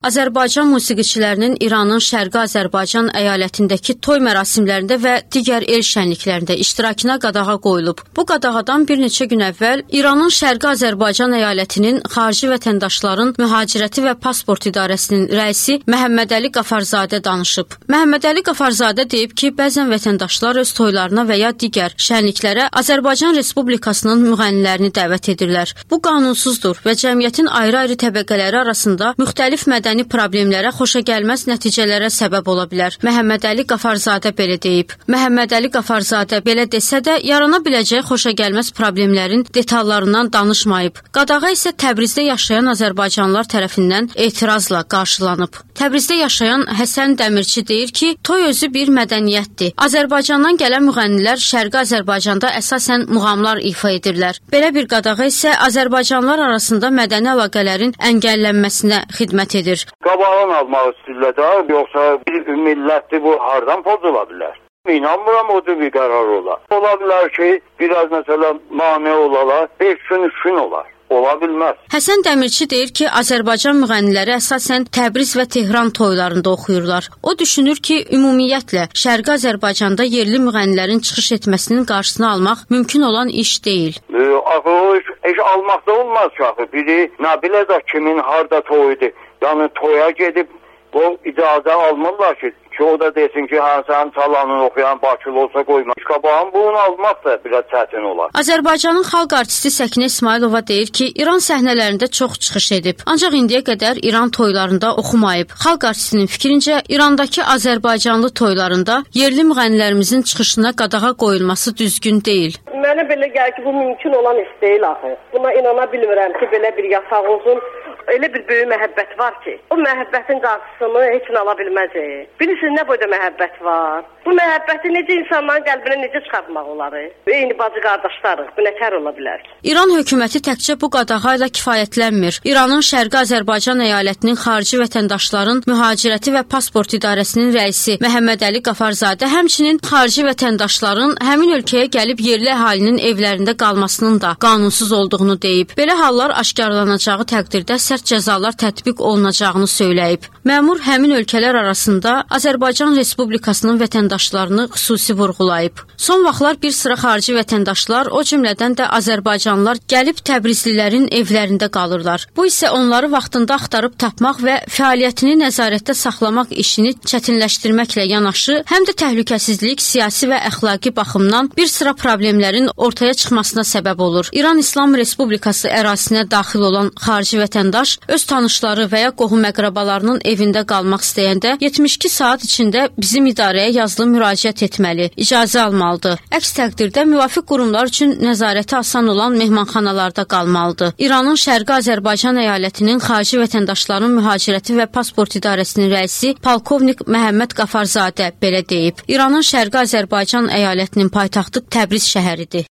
Azərbaycan musiqiçilərinin İranın Şərqi Azərbaycan əyalətindəki toy mərasimlərində və digər el şənliklərində iştirakına qadağa qoyulub. Bu qadağadan bir neçə gün əvvəl İranın Şərqi Azərbaycan əyalətinin xarici vətəndaşların mühacirəti və pasport idarəsinin rəisi Məhəmmədəli Qafarzadə danışıb. Məhəmmədəli Qafarzadə deyib ki, bəzən vətəndaşlar öz toylarına və ya digər şənliklərə Azərbaycan Respublikasının müğənnilərini dəvət edirlər. Bu qanunsuzdur və cəmiyyətin ayrı-ayrı təbəqələri arasında müxtəlif mədəni problemlərə, xoşagəlməz nəticələrə səbəb ola bilər. Məhəmmədəli Qafarzadə belə deyib. Məhəmmədəli Qafarzadə belə desə də, yarana biləcək xoşagəlməz problemlərin detallarından danışmayıb. Qadağa isə Təbrizdə yaşayan azərbaycanlılar tərəfindən etirazla qarşılanıb. Təbrizdə yaşayan Həsən Dəmirçi deyir ki, toy özü bir mədəniyyətdir. Azərbaycandan gələn müğənnilər Şərqi Azərbaycanda əsasən muğamlar ifa edirlər. Belə bir qadağa isə azərbaycanlılar arasında mədəni əlaqələrin əngəllənməsinə xidmət edir. Qabağın almaq istəyirlər də, yoxsa bir millətdir, bu hardan pozula bilər? İnanmıram o bir qərar olar. Ola bilər ki, biraz məsələn mane olalar, 5 gün 3 gün olar. Ola bilməz. Həsən Dəmirçi deyir ki, Azərbaycan müğənniləri əsasən Təbriz və Tehran toylarında oxuyurlar. O düşünür ki, ümumiyyətlə Şərqi Azərbaycanda yerli müğənnilərin çıxış etməsinin qarşısını almaq mümkün olan iş deyil. Axı o iş almaqda olmaz ki, axı biri nə biləcək kimin harda toyudur. Yəni toya gedib o icazə almırlar ki, o da desin ki, sənin çalanını oxuyan Bakılı olsa qoyma. Qabağın bunu almaq da biraz çətin olar. Azərbaycanın xalq artisti Səkinə İsmailova deyir ki, İran səhnələrində çox çıxış edib. Ancaq indiyə qədər İran toylarında oxumayıb. Xalq artistinin fikrincə, İrandakı azərbaycanlı toylarında yerli müğənnilərimizin çıxışına qadağa qoyulması düzgün deyil. Mənə belə gəlir ki, bu mümkün olan iş deyil axı. Buna inana bilmirəm ki, belə bir yasaq olsun. Elə bir böyük məhəbbət var ki, o məhəbbətin qarşısını heç nə ala bilməyəcək. Bilirsiniz, nə boyda məhəbbət var? Bu məhəbbəti necə insanların qəlbinə necə çıxartmaq olar? Eyni bacı qardaşlarıq, bu nətər ola bilər ki? İran hökuməti təkcə bu qadağa ilə kifayətlənmir. İranın Şərqi Azərbaycan əyalətinin xarici vətəndaşların mühacirəti və pasport idarəsinin rəisi Məhəmmədəli Qafarzadə həmçinin xarici vətəndaşların həmin ölkəyə gəlib yerli əhalinin evlərində qalmasının da qanunsuz olduğunu deyib. Belə hallar aşkarlanacağı təqdirdə sərt cəzalar tətbiq olunacağını söyləyib. Məmur həmin ölkələr arasında Azərbaycan Respublikasının vətəndaşlarını xüsusi vurğulayıb. Son vaxtlar bir sıra xarici vətəndaşlar, o cümlədən də azərbaycanlılar gəlib təbrizlilərin evlərində qalırlar. Bu isə onları vaxtında axtarıb tapmaq və fəaliyyətini nəzarətdə saxlamaq işini çətinləşdirməklə yanaşı, həm də təhlükəsizlik, siyasi və əxlaqi baxımdan bir sıra problemlərin ortaya çıxmasına səbəb olur. İran İslam Respublikası ərazisinə daxil olan xarici vətəndaş öz tanışları və ya qohum-əqrabalarının evində qalmaq istəyəndə 72 saat içində bizim idarəyə yazılı müraciət etməli, icazə almalıdır. Əks təqdirdə müvafiq qurumlar üçün nəzarəti asan olan mehmanxanalarda qalmalıdır. İranın Şərqi Azərbaycan əyalətinin xarici vətəndaşların mühacirəti və pasport idarəsinin rəisi Polkovnik Məhəmməd Qafarzadə belə deyib. İranın Şərqi Azərbaycan əyalətinin paytaxtı Təbriz şəhəridir.